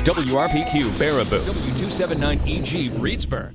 WRPQ Baraboo, W279EG Reedsburg.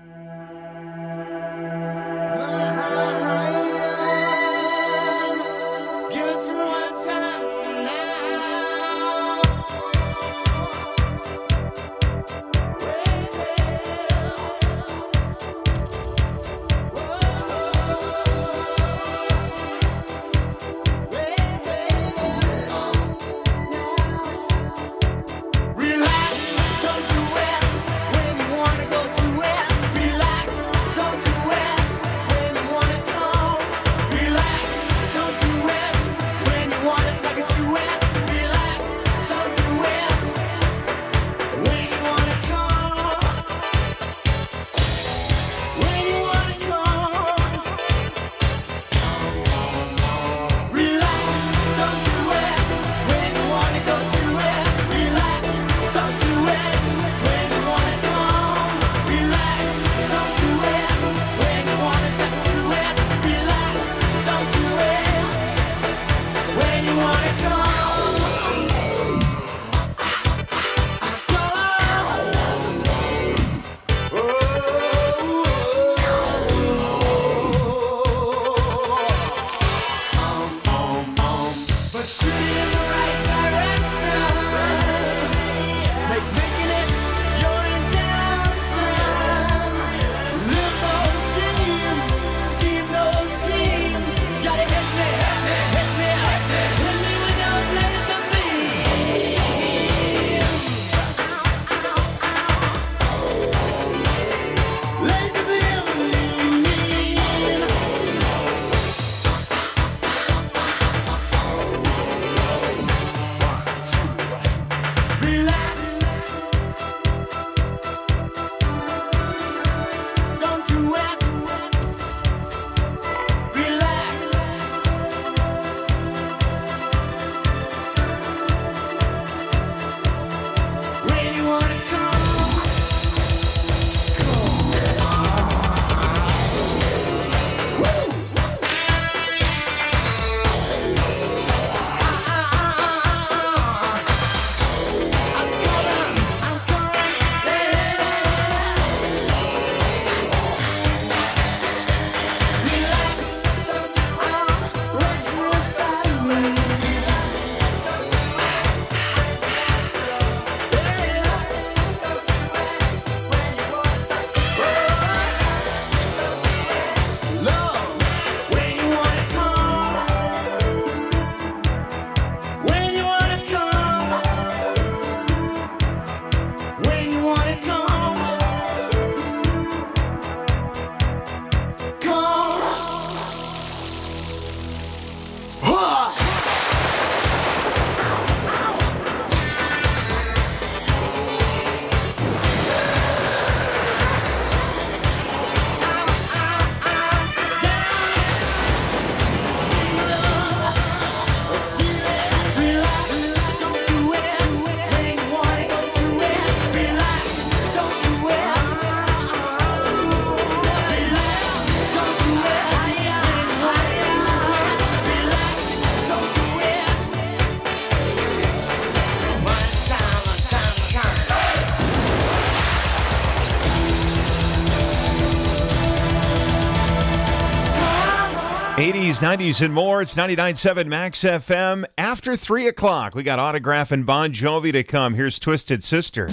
'80s, '90s, and more. It's 99.7 Max FM. After 3 o'clock, we got Autograph and Bon Jovi to come. Here's Twisted Sister.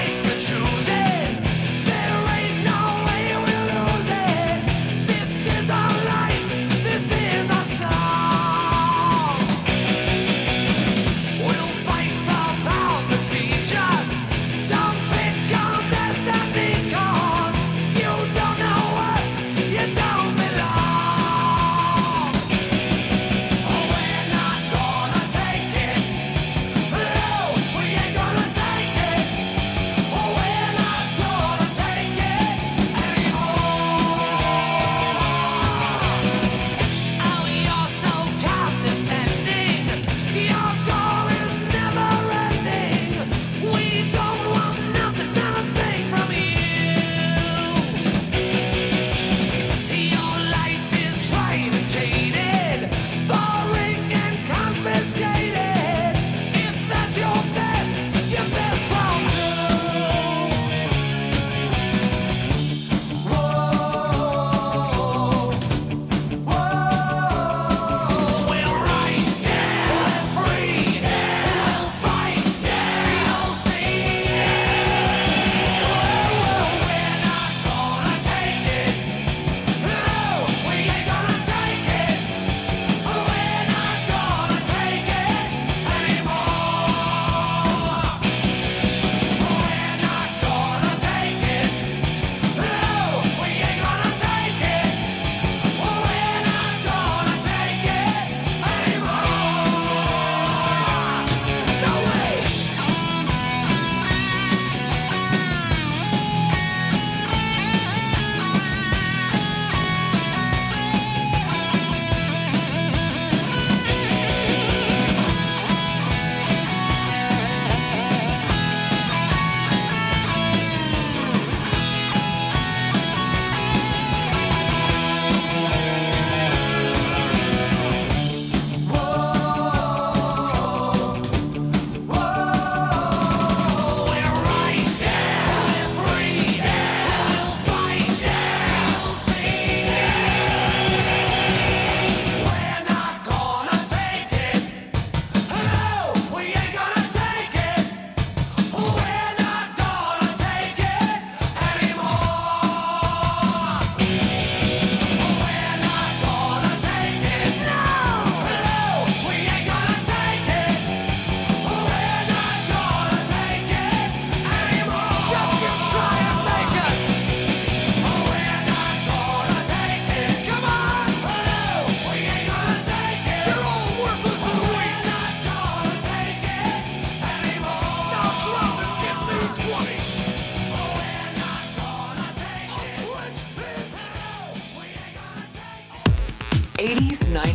This is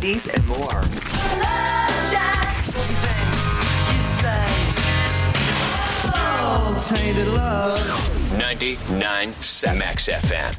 80s, and more. Love Shack. Tainted love. 99.7 Max FM.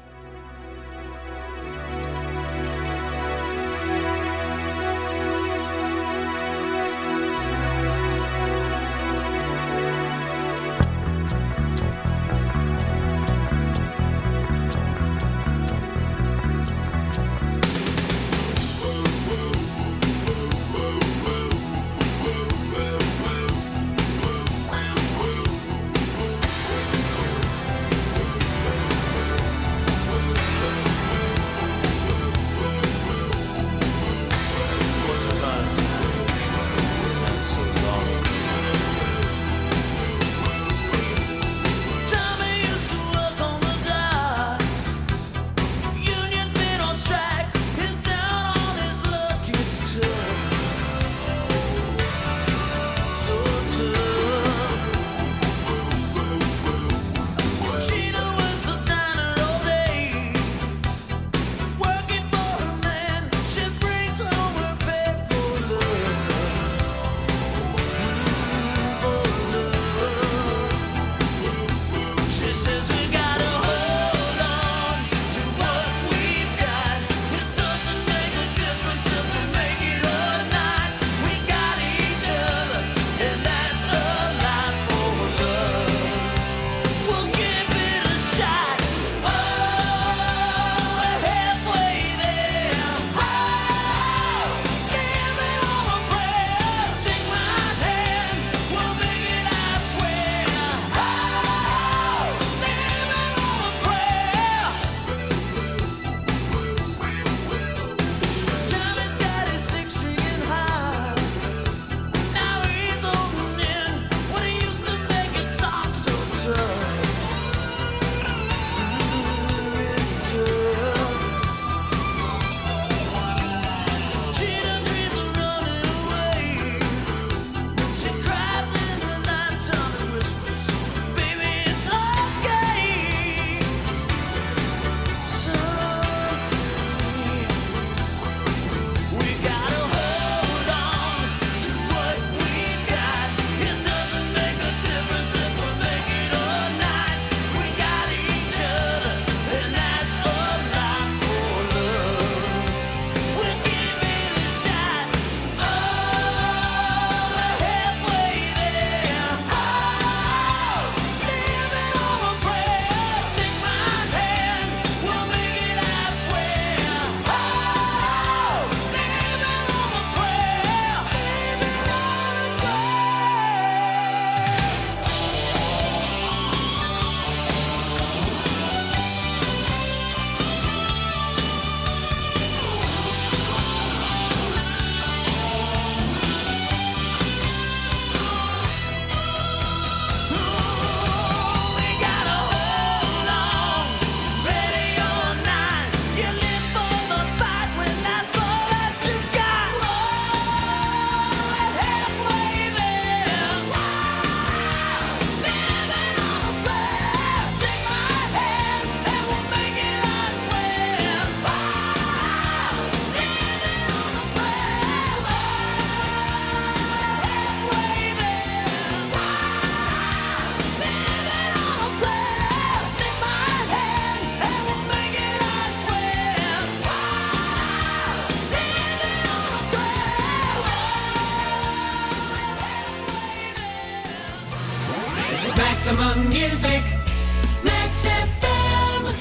Maximum music. Max FM.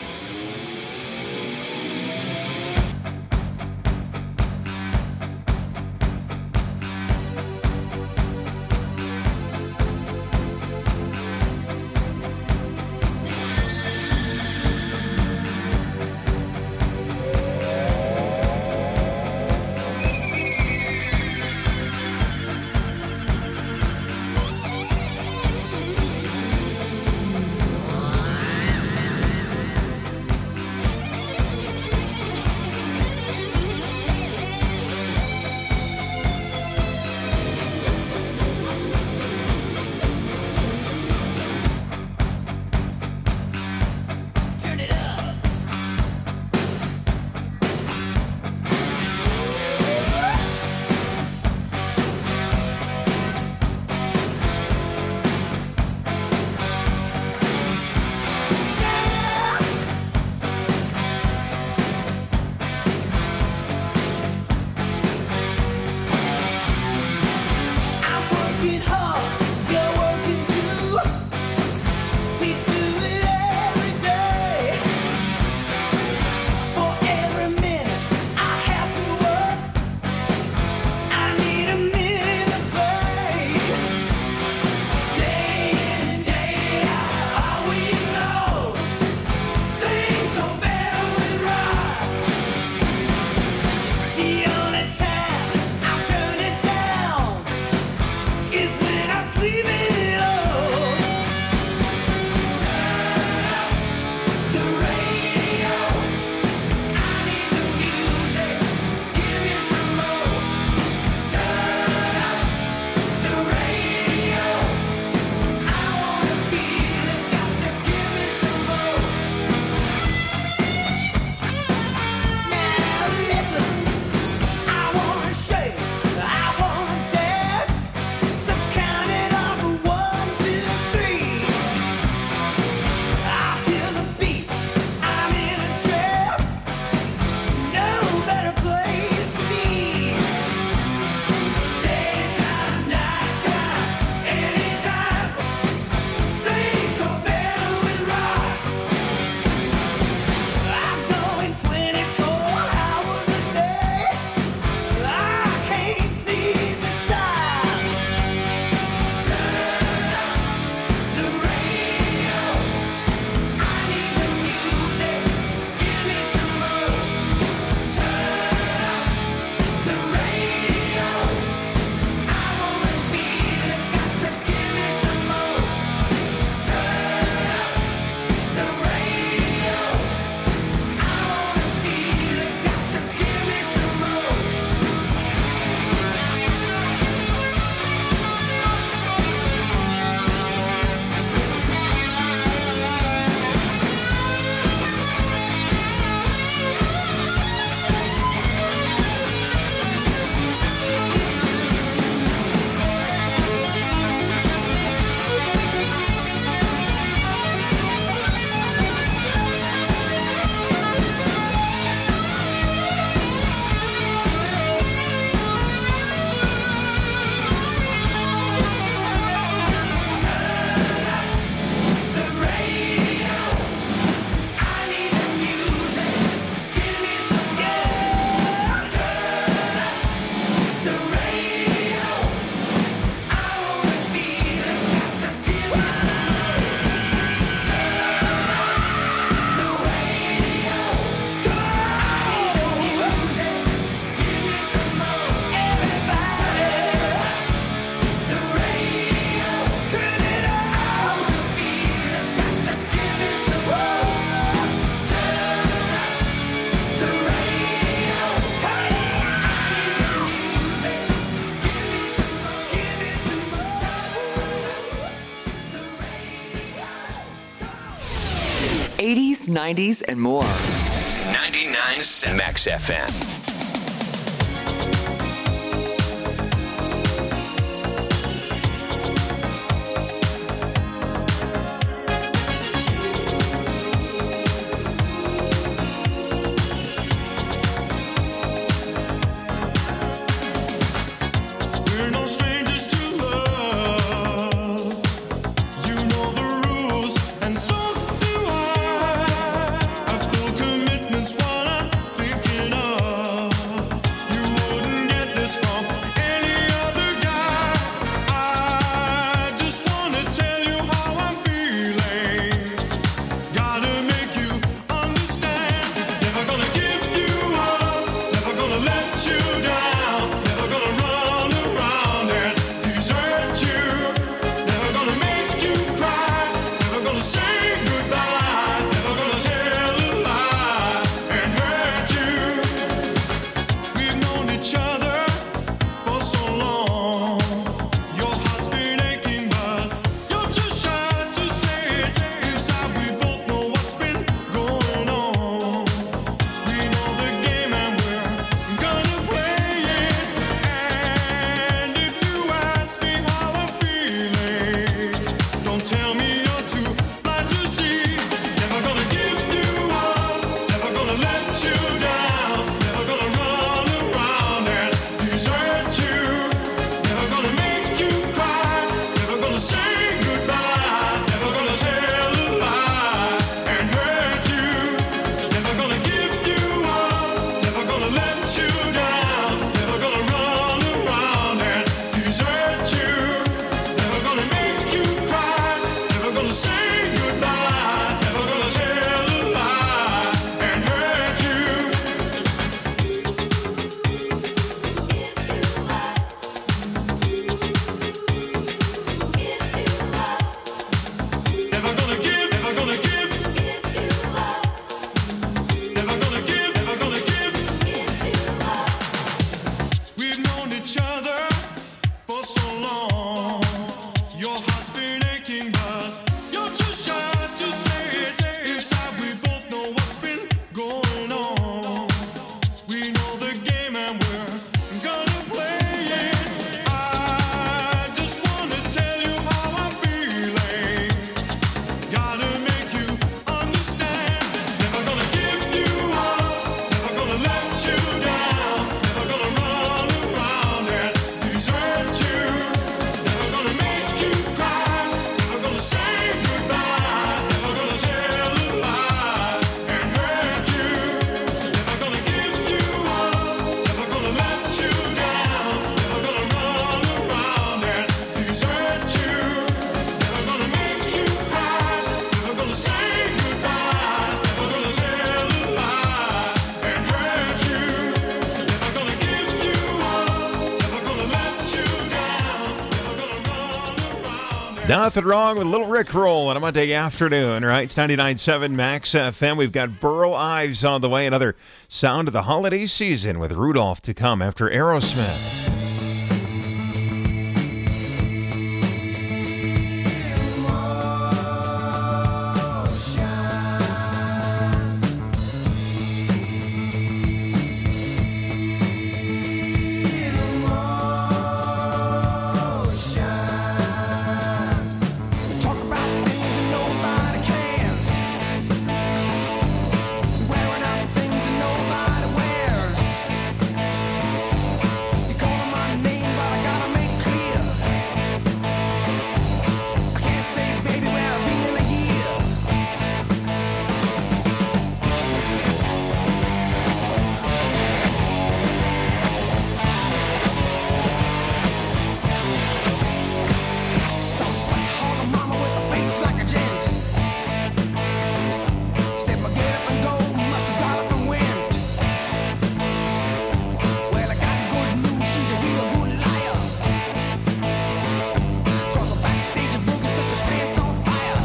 working hard, you're working too. We do it every day. For every minute I have to work, I need a minute of break. Day in, day out, all we know, things don't better with rock. The only time I turn it down is when I'm sleeping alone. Turn up the radio. I need the music. Give me some more. Turn up the radio. I wanna feel it. Got to give me some more. Now listen. I wanna shake, I wanna dance. So count it off from 1, 2, 3. I feel the beat, I'm in a trance. No better place to be. Daytime, nighttime, anytime. Things don't better with rock. I'm going 24 hours a day. I can't seem to stop. Turn up the radio. I need the music. Give me some more. Turn up the radio. I wanna feel it. Got to give me some more. Turn up the radio. I wanna feel it. Got to give me some more. Turn up the radio. I need the music. Give me some more. Turn up the radio. I wanna feel it. Got to give me some more. Turn up the radio. I need the music. Give me some more. Everybody. The radio, turn it up. I wanna feel it. Got to give me some more. Turn up the radio. Turn it up. I need the music. Give me some more. Give me some more. Turn up the radio. 80s, 90s, and more. 99.7 Max FM. We're no strangers to love. You know the rules, and so do I. I've full commitments while I'm thinking of Nothing wrong with Little Rick Roll on a Monday afternoon, right? It's 99.7 Max FM. We've got Burl Ives on the way. Another sound of the holiday season with Rudolph to come after Aerosmith. Talk about things that nobody cares. Wearing out the things that nobody wears. You call my name, but I gotta make clear. I can't say, baby, where I'll be in a year. Some sweet hog mama with a face like a gent. Said my get up and go must have got up and went. Well, I got good news, she's a real good liar. 'Cause I'm backstage and broken such a pants on fire.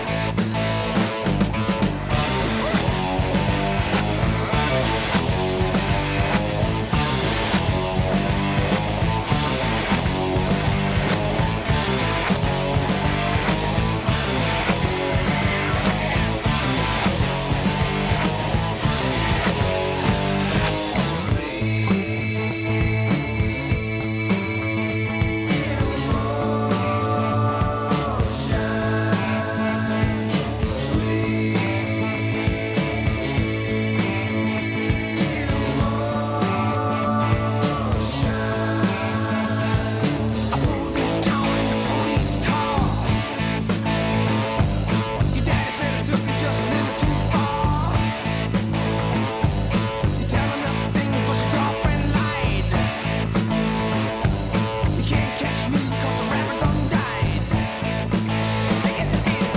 I pulled into town in the police car. Your daddy said I took it just a little too far. You tell him nothing things, but your girlfriend lied. You can't catch me 'cause the rabbit done died. Yes, it did.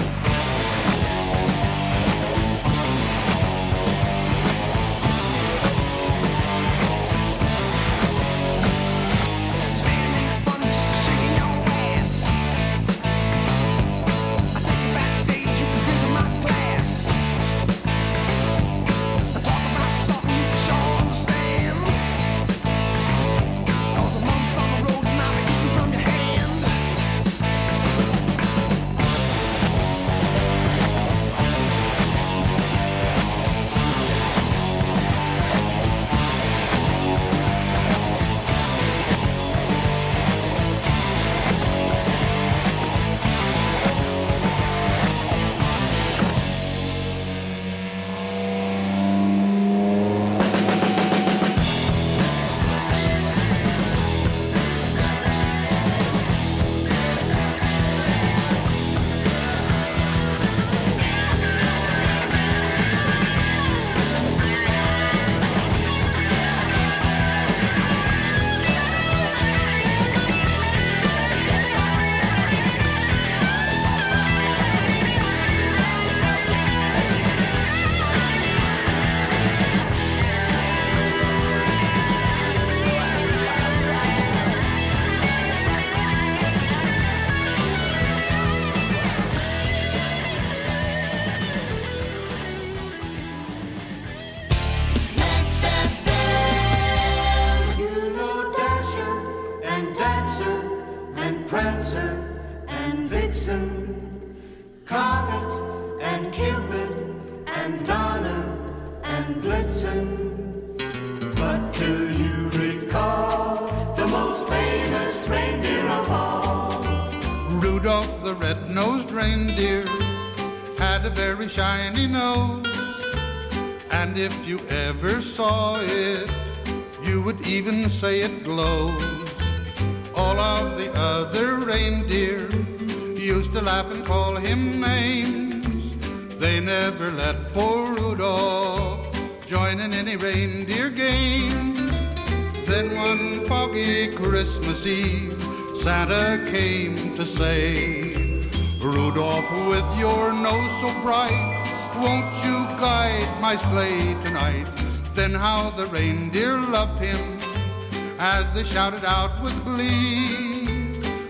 Standing in front just shaking your ass. I take you backstage, you can drink in my glass. I talk about something you can sure understand. 'Cause a month on the road and I'll be eating from your hand. Max FM. You know Dasher and Dancer and Prancer and Vixen, Comet and Cupid and Donner and Blitzen. But do you recall the most famous reindeer of all? Rudolph the red-nosed reindeer had a very shiny nose, and if you ever saw it, you would even say it glows. All of the other reindeer used to laugh and call him names. They never let poor Rudolph join in any reindeer games. Then one foggy Christmas Eve, Santa came to say, Rudolph, with your nose so bright, won't you guide my sleigh tonight? Then how the reindeer loved him as they shouted out with glee,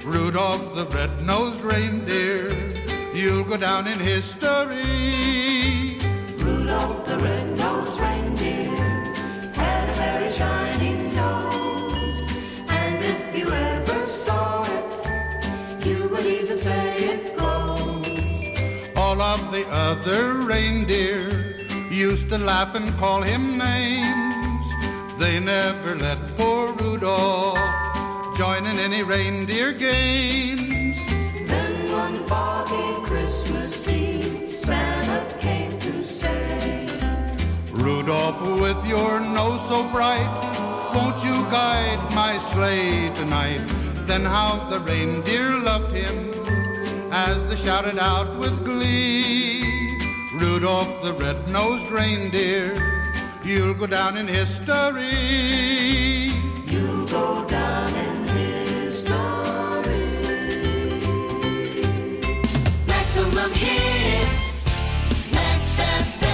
Rudolph the red-nosed reindeer, you'll go down in history. Rudolph the red-nosed reindeer had a very shiny nose, and if you ever saw it, you would even say it glows. All of the other reindeer used to laugh and call him names. They never let poor Rudolph join in any reindeer games. Then one foggy Christmas Eve, Santa came to say, Rudolph, with your nose so bright, won't you guide my sleigh tonight? Then how the reindeer loved him as they shouted out with glee. Rudolph the red-nosed reindeer, you'll go down in history. you'll go down in history. Maximum hits, Max FM.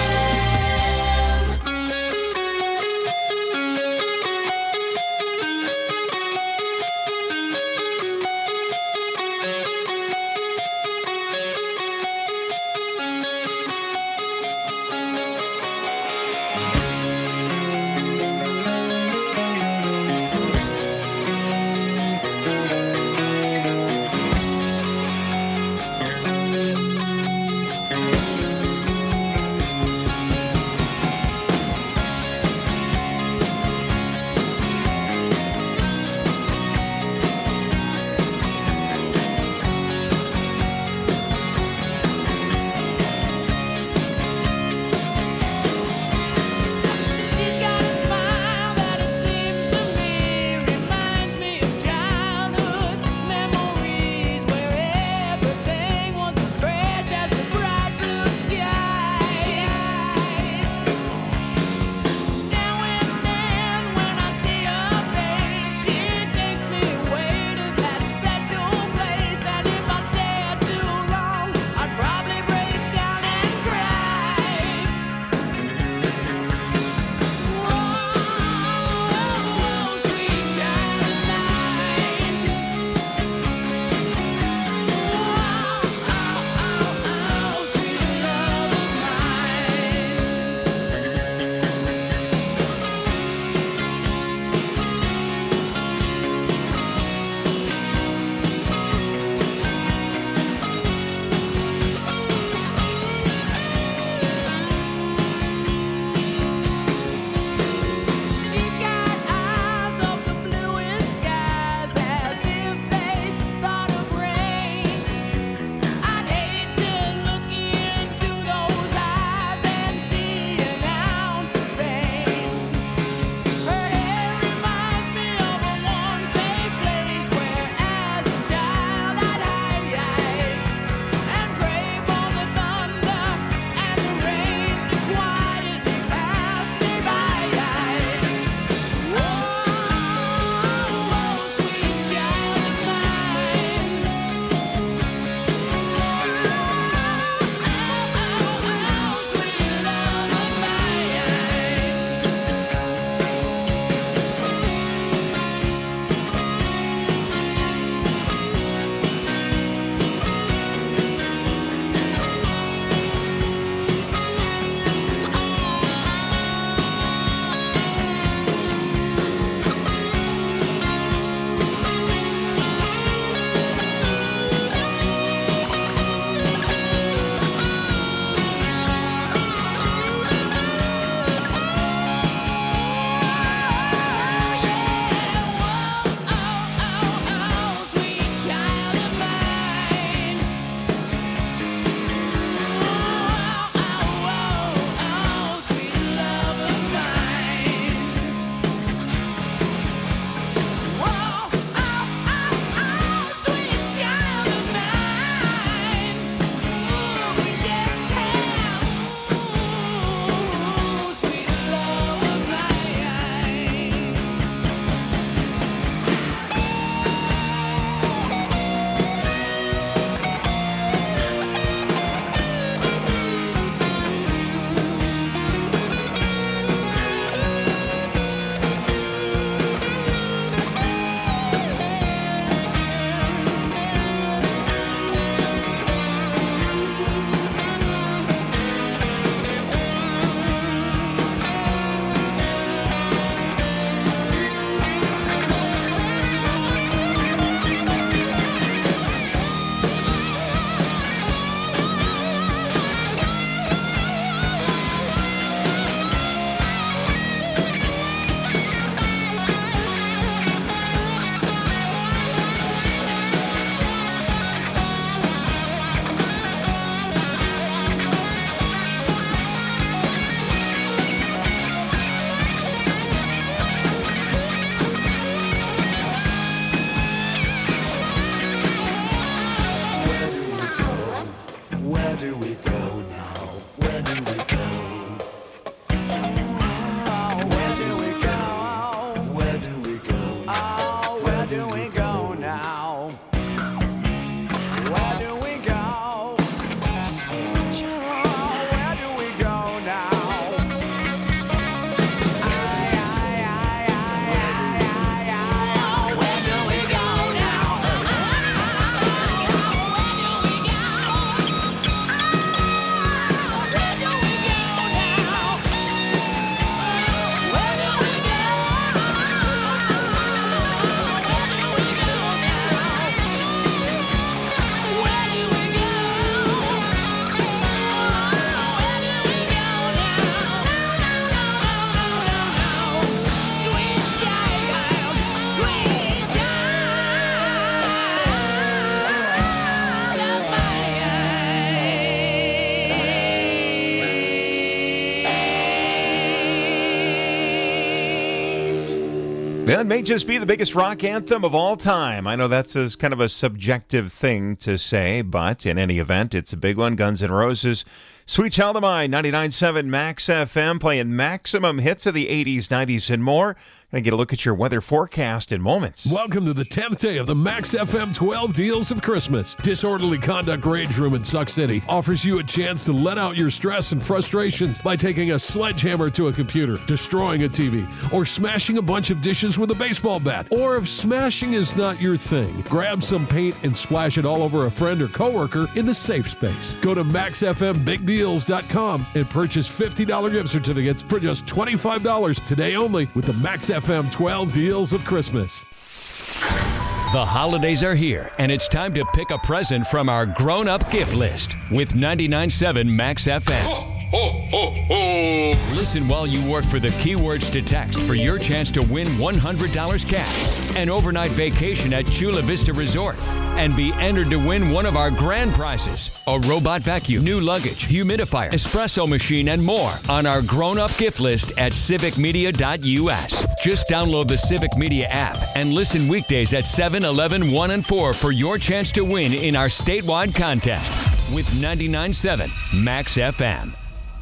That may just be the biggest rock anthem of all time. I know that's kind of a subjective thing to say, but in any event, it's a big one. Guns N' Roses, Sweet Child of Mine, 99.7 Max FM, playing maximum hits of the 80s, 90s, and more. Going to get a look at your weather forecast in moments. Welcome to the 10th day of the Max FM 12 Deals of Christmas. Disorderly Conduct Rage Room in Suck City offers you a chance to let out your stress and frustrations by taking a sledgehammer to a computer, destroying a TV, or smashing a bunch of dishes with a baseball bat. Or if smashing is not your thing, grab some paint and splash it all over a friend or coworker in the safe space. Go to MaxFMBigDeals.com and purchase $50 gift certificates for just $25 today only with the Max FM 12 Deals of Christmas. The holidays are here, and it's time to pick a present from our grown-up gift list with 99.7 Max FM. Listen while you work for the keywords to text for your chance to win $100 cash, an overnight vacation at Chula Vista Resort, and be entered to win one of our grand prizes, a robot vacuum, new luggage, humidifier, espresso machine, and more on our grown-up gift list at civicmedia.us. Just download the Civic Media app and listen weekdays at 7, 11, 1, and 4 for your chance to win in our statewide contest with 99.7 Max FM.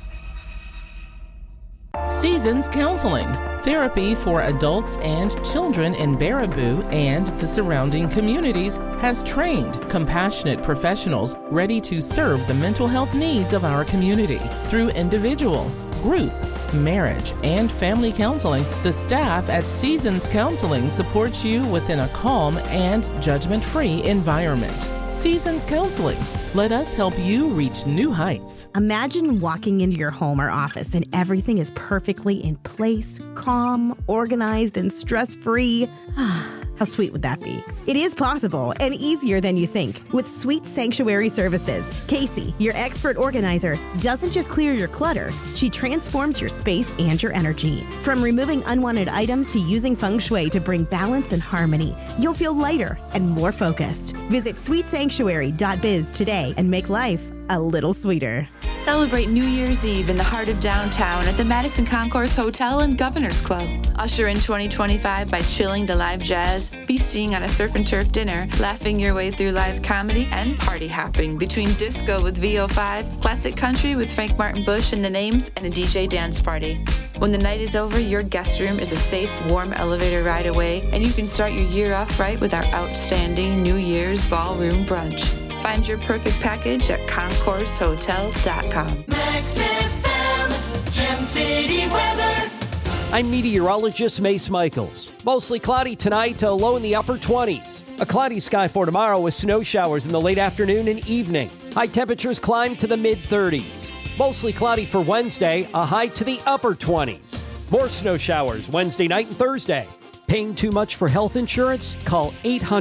Seasons Counseling, therapy for adults and children in Baraboo and the surrounding communities, has trained compassionate professionals ready to serve the mental health needs of our community. Through individual, group, marriage, and family counseling, the staff at Seasons Counseling supports you within a calm and judgment-free environment. Seasons Counseling. Let us help you reach new heights. Imagine walking into your home or office and everything is perfectly in place, calm, organized, and stress-free. How sweet would that be? It is possible and easier than you think with Sweet Sanctuary Services. Casey, your expert organizer, doesn't just clear your clutter, she transforms your space and your energy. From removing unwanted items to using feng shui to bring balance and harmony, you'll feel lighter and more focused. Visit sweetsanctuary.biz today and make life a little sweeter. Celebrate New Year's Eve in the heart of downtown at the Madison Concourse Hotel and Governor's Club. Usher in 2025 by chilling to live jazz, feasting on a surf and turf dinner, laughing your way through live comedy, and party hopping between disco with VO5, classic country with Frank Martin Bush and the Names, and a DJ dance party. When the night is over, your guest room is a safe, warm elevator ride away, and you can start your year off right with our outstanding New Year's ballroom brunch. Find your perfect package at concoursehotel.com. Max FM, Gem City weather. I'm meteorologist Mace Michaels. Mostly cloudy tonight, a low in the upper 20s. A cloudy sky for tomorrow with snow showers in the late afternoon and evening. High temperatures climb to the mid-30s. Mostly cloudy for Wednesday, a high to the upper 20s. More snow showers Wednesday night and Thursday. Paying too much for health insurance? Call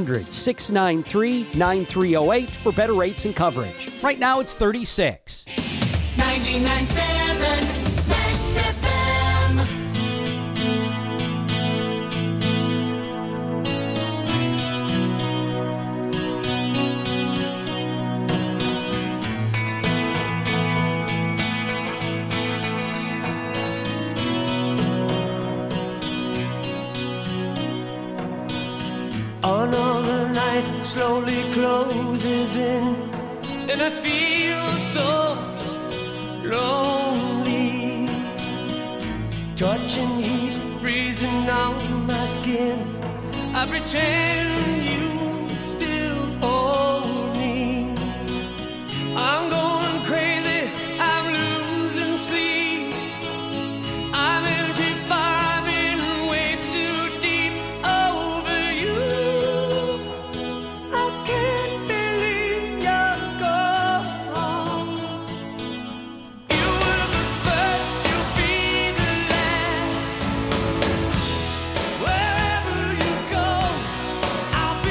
800-693-9308 for better rates and coverage. Right now it's 36. 99.7 Max FM. Another night slowly closes in, and I feel so lonely. Touching heat, freezing on my skin. I pretend you still hold me. I'm going crazy, I'm losing sleep. I'm empty, far, been way too deep over you. I can't believe you're gone. You were the first, you'll be the last. Wherever you go, I'll be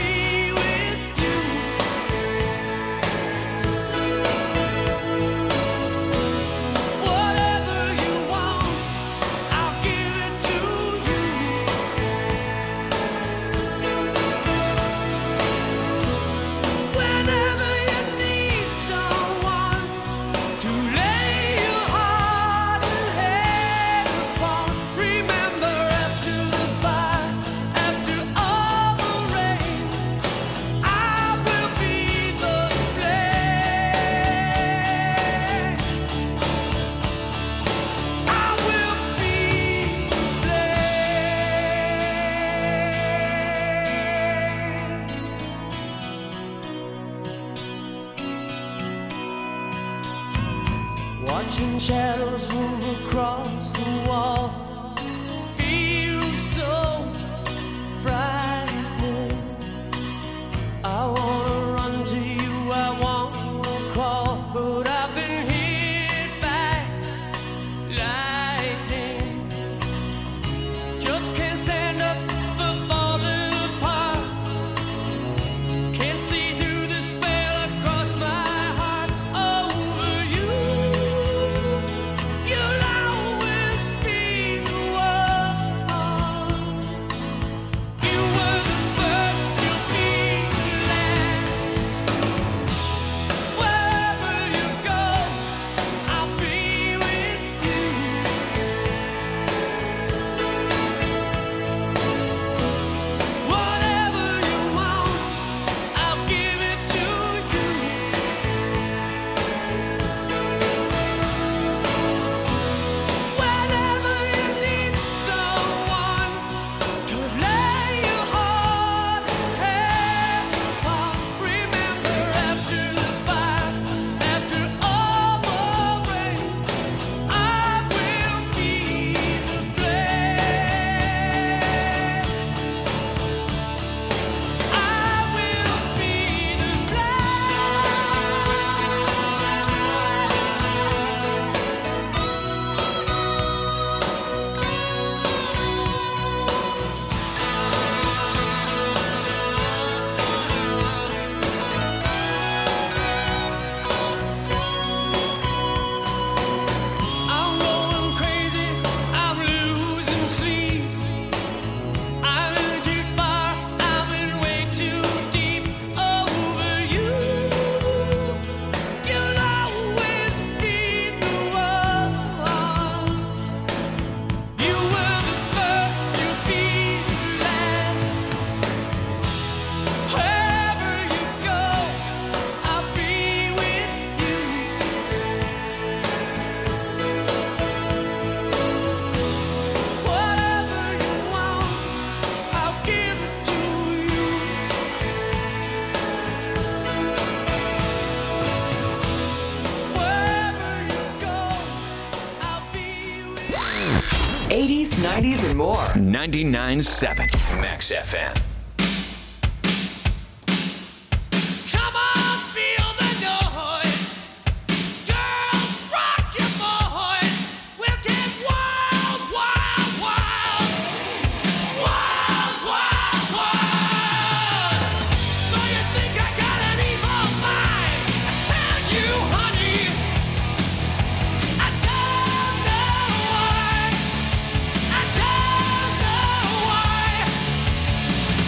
Watching shadows move across the wall feels so frightening. I wanna run to you, I wanna crawl, but I've been hit by lightning. Just can't stand up for falling apart. Can't see through the spell across my heart over you. You'll always be the one. You were the first, you'll be the last. Wherever you go, I'll be with you. Whatever you want, I'll give it to you. Whenever you need someone to lay your heart and upon, remember after the fire, after all the rain, I will be the flame. I will be the I'm going crazy, I'm losing sleep. I'm in too far, I'm in way too deep over you. You'll always be the one. You were the first, you'll be the last. Wherever you go, I'll be with you. Whatever you want, I'll give it to you. Wherever you go, I'll be with you. 80s, 90s, and more. 99.7 Max FM. Come on, feel the noise. Girls, rock your voice. We'll get wild, wild, wild. Wild, wild, wild. So you think I got an evil mind? I tell you, honey, I don't know why. I don't know why.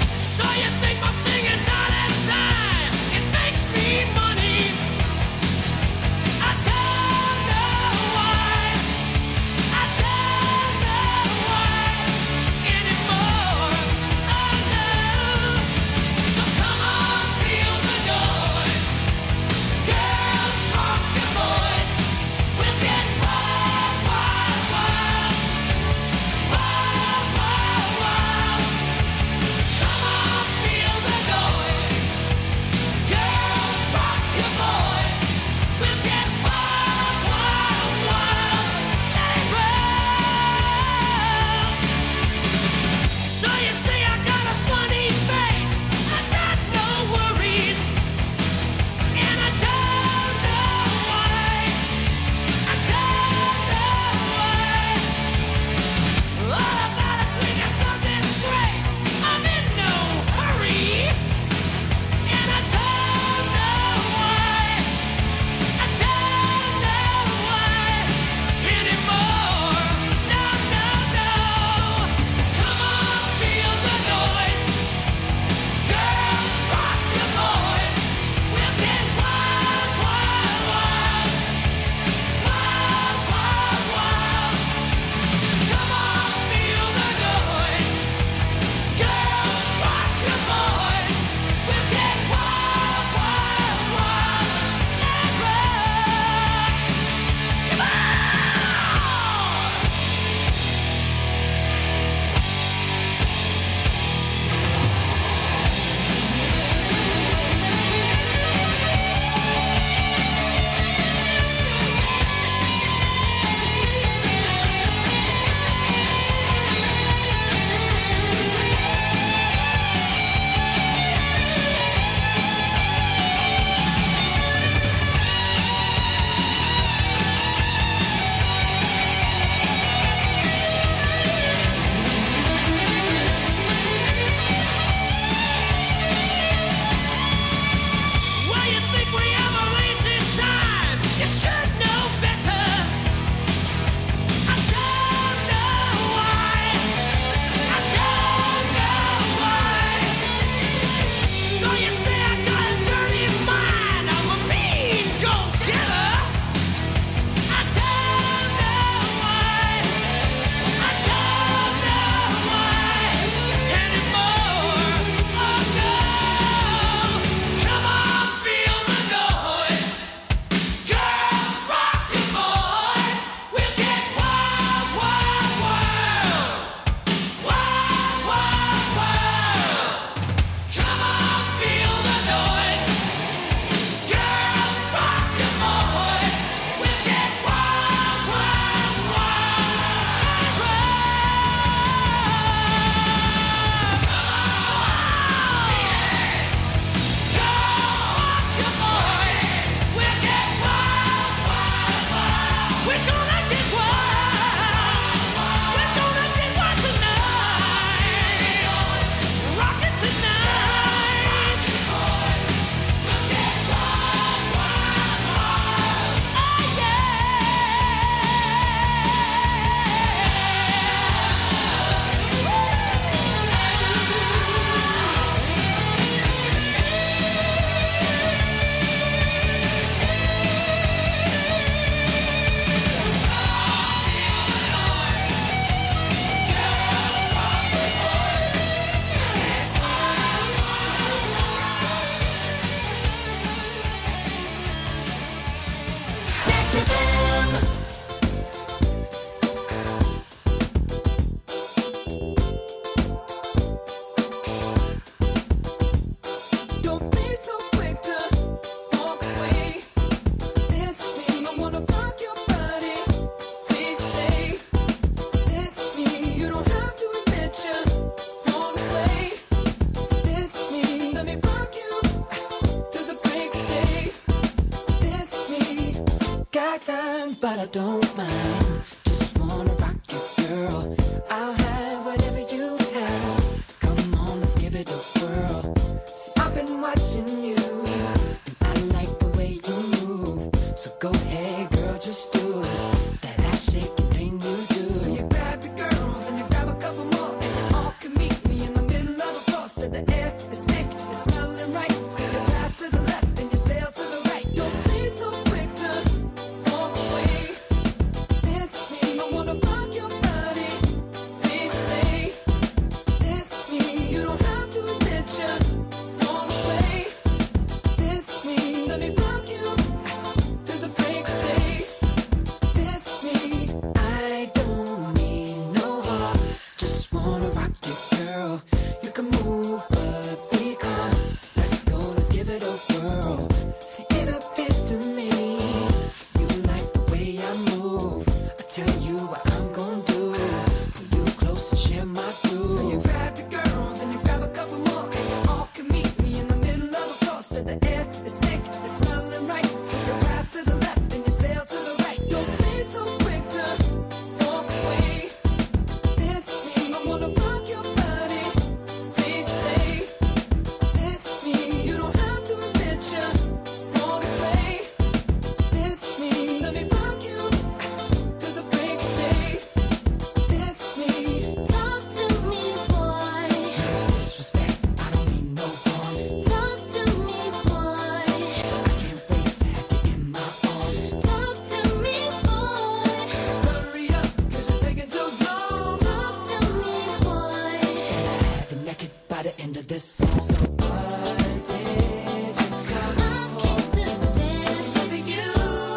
time, but I don't mind. Just wanna rock you, girl. I'll have whatever you have. Come on, let's give it a whirl. See, I've been watching you, and I like the way you move. So go ahead, girl, just do it. That ass shaking thing you do. So you grab your girls and you grab a couple more, and you all can meet me in the middle of the floor. So the air is thick, it's smelling right. So you pass to the left and you sail to the right. Don't be so quick to walk away. Dance with me, I wanna rock your body. Please stay. Dance with me, you don't have to admit you're wrong away. Dance with me, let me rock you to the break of day. Dance with me, I don't mean no harm. Just wanna rock you, girl. You can move, but be calm. Let's go, let's give it a whirl. See, it appears to me you like the way I move. I tell you what I'm gonna do. Pull you close and share my groove. So you grab your girls and you grab a couple more, and you all can meet me in the middle of the floor. So the air is thick, it's smelling right. So you pass to the left and you sail to the right. Don't be so quick to walk away. Dance with me, I wanna rock your body. Please stay. Dance with me, you don't have to admit you're wrong away. Dance with me, let me rock you to the break of day. Dance with me. Talk to me, boy. No disrespect, I don't mean no harm. Talk to me, boy. I can't wait to have you in my arms. Talk to me, boy. Hurry up, 'cause you're taking too long. Talk to me, boy. And I have you naked by the end of this song. So what did you come for? I came to dance with you.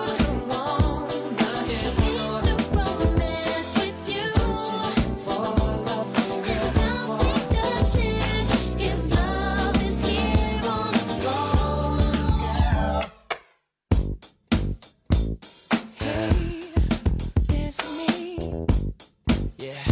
Wanna get piece of romance with you. Searching for love for real. Don't take a chance if love is here on the floor, girl. Hey, dance with me. Yeah.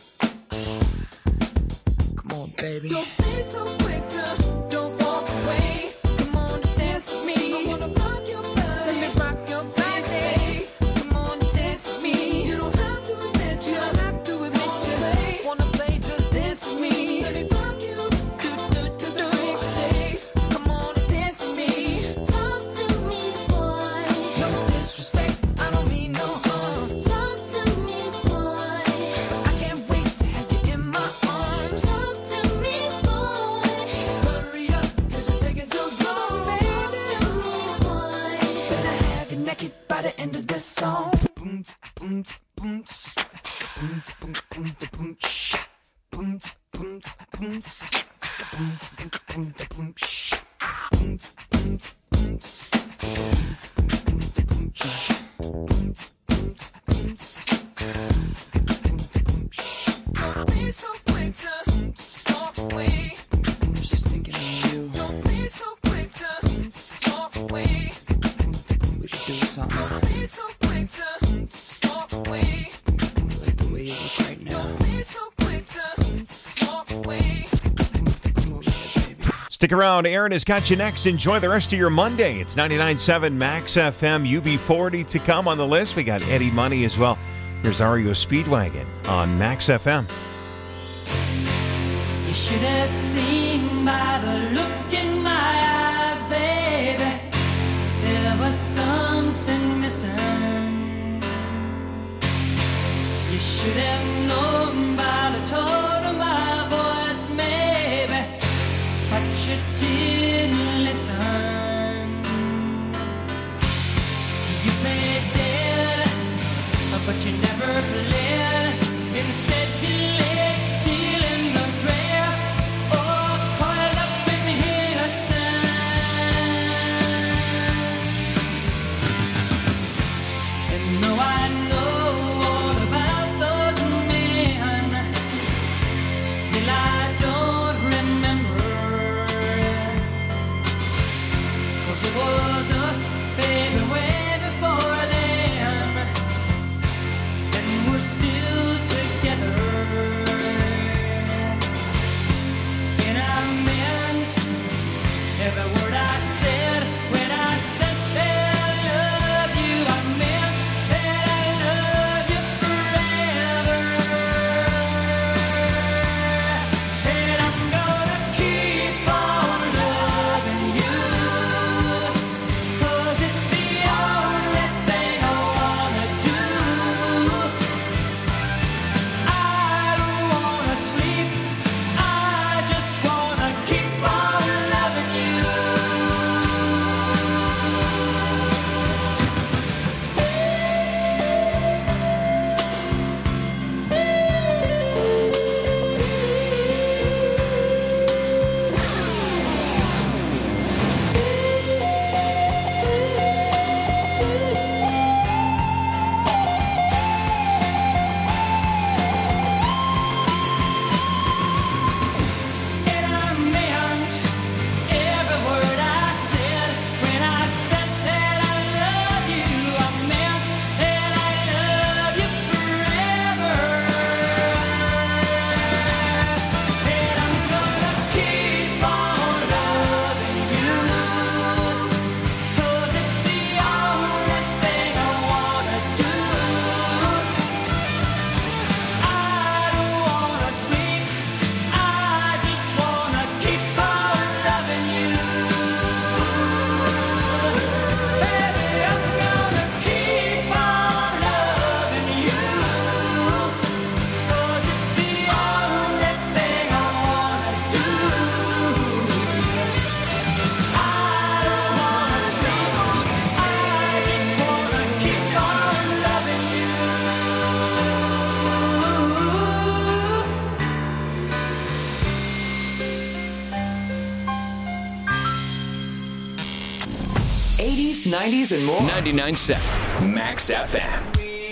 Come on, baby. Don't be so quick to don't walk away. Come on, dance with me. I wanna rock your body. Let me rock your body. Come on, dance with me. You don't have to admit you don't have to admit you wanna play, just dance with me. Let me rock you. Do. Come on, dance with me. Talk to me, boy. No disrespect, I don't mean no harm. Talk to me, boy. I can't wait to have you in my arms. Talk to me, boy. Hurry up, 'cause you're taking too long, baby. Talk to me, boy. Better have you naked by the end of this song. Boom, boom, boom, boom, boom, boom, boom, shh. Boom, boom, boom, boom, boom, boom, shh. Boom, boom, boom, boom, shh. Boom, boom, shh. Don't be so quick to walk away. I was just thinking of you. Don't be so quick to walk away. We could do something. Don't be so quick to walk away. I like the way you look right now. Don't be so quick to walk away. Come over here, baby. Stick around. Aaron has got you next. Enjoy the rest of your Monday. It's 99.7 Max FM. UB40 to come on the list. We got Eddie Money as well. Here's REO Speedwagon on Max FM. You should have seen by the look in my eyes, baby. There was something missing. You should have known by the tone of my voice, maybe, but you didn't listen. You played dead, but you never played. Instead, you laid still in the grass, or coiled up in innocence. And though I know all about those men, still I don't remember. 'Cause it was us, baby, way before then, and we're still together. And I meant every word I said when I said that I love you. I meant 80s, 90s, and more. 99.7 Max FM.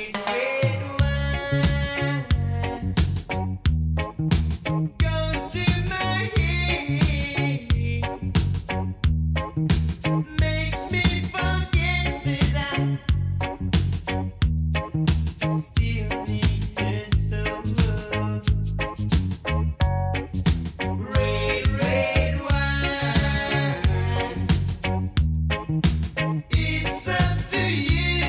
It's up to you.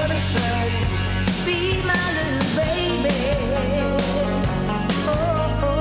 Be my little baby. Oh, oh.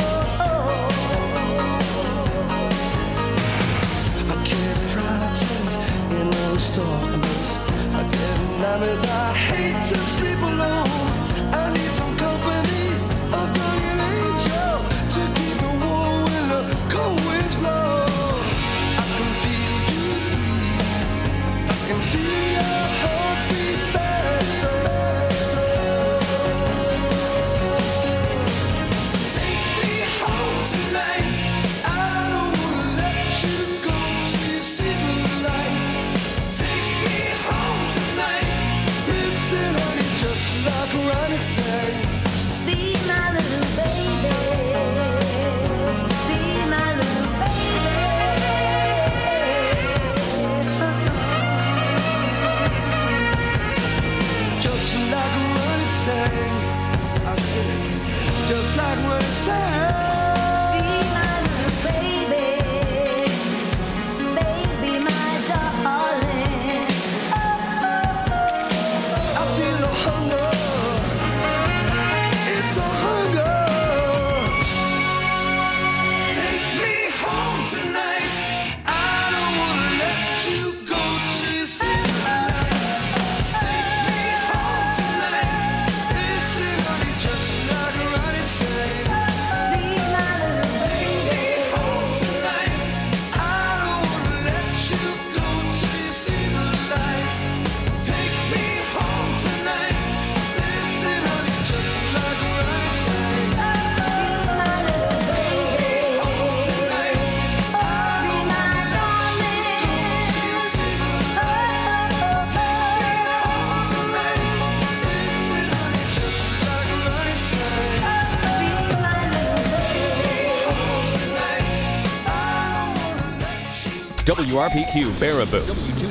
forgot what it said. Be my little baby, baby, my darling. I feel a hunger, it's a hunger. Take me home tonight. I don't wanna let you go till you see the light. Take me home tonight. Listen, honey, just like Ronnie said. Be my little baby. Take me home tonight. I don't wanna let you go till you see the light. Take me home tonight. Listen, honey, just like Ronnie said. Be my little baby. Home tonight. Be my darling. Till you see the light. Take me home tonight. Listen, honey, just like Ronnie said. Be my little baby. Home tonight. I don't wanna let you. WRPQ Baraboo,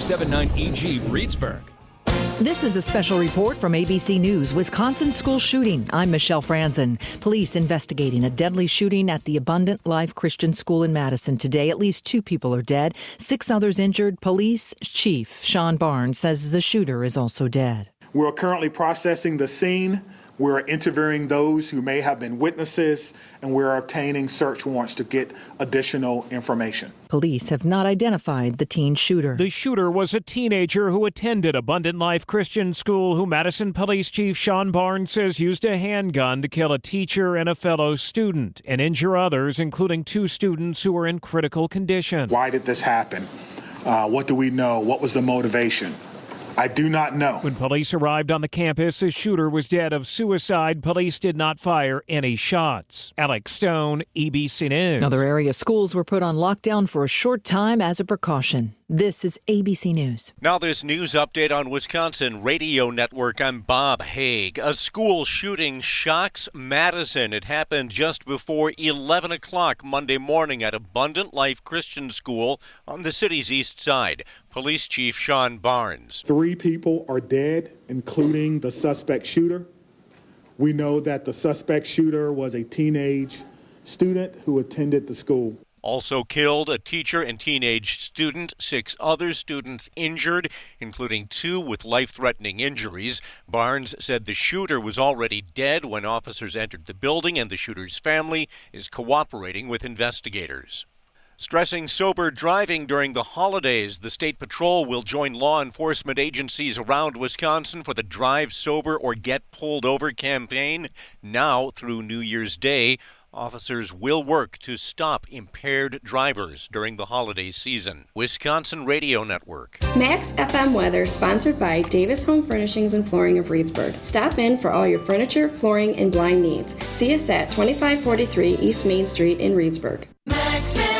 W279EG Reedsburg. This is a special report from ABC News, Wisconsin school shooting. I'm Michelle Franzen. Police investigating a deadly shooting at the Abundant Life Christian School in Madison today. At least 2 people are dead, 6 others injured. Police Chief Sean Barnes says the shooter is also dead. We're currently processing the scene. We're interviewing those who may have been witnesses, and we're obtaining search warrants to get additional information. Police have not identified the teen shooter. The shooter was a teenager who attended Abundant Life Christian School, who Madison Police Chief Sean Barnes says used a handgun to kill a teacher and a fellow student and injure others, including 2 students who were in critical condition. Why did this happen? What do we know? What was the motivation? I do not know. When police arrived on the campus, the shooter was dead of suicide. Police did not fire any shots. Alex Stone, ABC News. Other area schools were put on lockdown for a short time as a precaution. This is ABC News. Now this news update on Wisconsin Radio Network. I'm Bob Haig. A school shooting shocks Madison. It happened just before 11 o'clock Monday morning at Abundant Life Christian School on the city's east side. Police Chief Sean Barnes. 3 people are dead, including the suspect shooter. We know that the suspect shooter was a teenage student who attended the school. Also killed, a teacher and teenage student, 6 other students injured, including 2 with life-threatening injuries. Barnes said the shooter was already dead when officers entered the building, and the shooter's family is cooperating with investigators. Stressing sober driving during the holidays, the State Patrol will join law enforcement agencies around Wisconsin for the Drive Sober or Get Pulled Over campaign. Now through New Year's Day, officers will work to stop impaired drivers during the holiday season. Wisconsin Radio Network. Max FM weather sponsored by Davis Home Furnishings and Flooring of Reedsburg. Stop in for all your furniture, flooring, and blind needs. See us at 2543 East Main Street in Reedsburg. Max